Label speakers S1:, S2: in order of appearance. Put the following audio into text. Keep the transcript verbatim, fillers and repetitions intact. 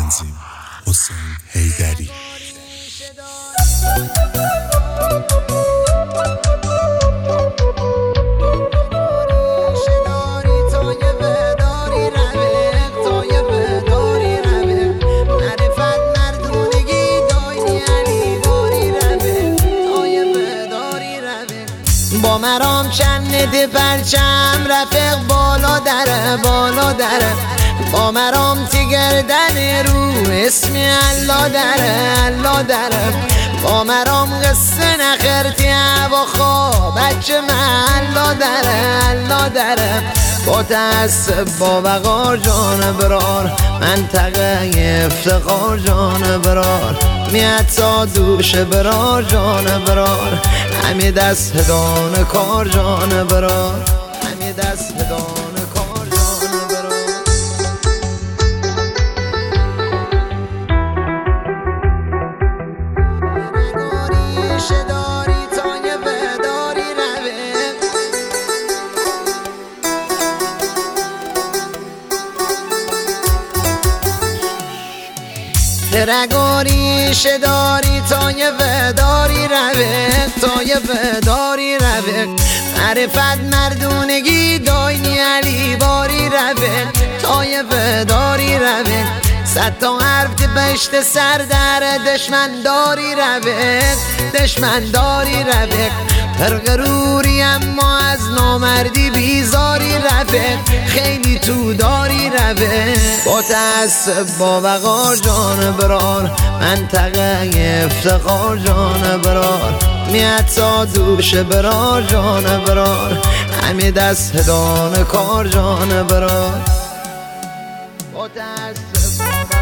S1: تنظیم حسین حیدری.
S2: با مرام چند پرچم رفیق بالا دره بالا دره، با مرام تی گردن رو اسم الله دره الله دره، با مرام قصه نخرتی هوا خواه بچه محلا دره الله دره. با تأسف با وقار جان برار منطقه افتقار جان برار، میاد تا دوش برار جان برار، همی دست هدان کار جان برار، همی دست هدان کار جان برار. نگاری شداری تا یه بداری روه، رگاری شداری تا یه وداری روه تا یه وداری روه، معرفت مردونگی داینی علی باری روه تا یه وداری روه، صد تا حرف بشت سر در دشمن داری روه دشمن داری روه، پرغروری اما از نامردی بیزاری روه، خیلی تو داری روه. با تأسف با وقار جان برار منطقه افتقار جان برار، میاد تا دوش برار جان برار، همی دست هدان کار جان برار. با تأسف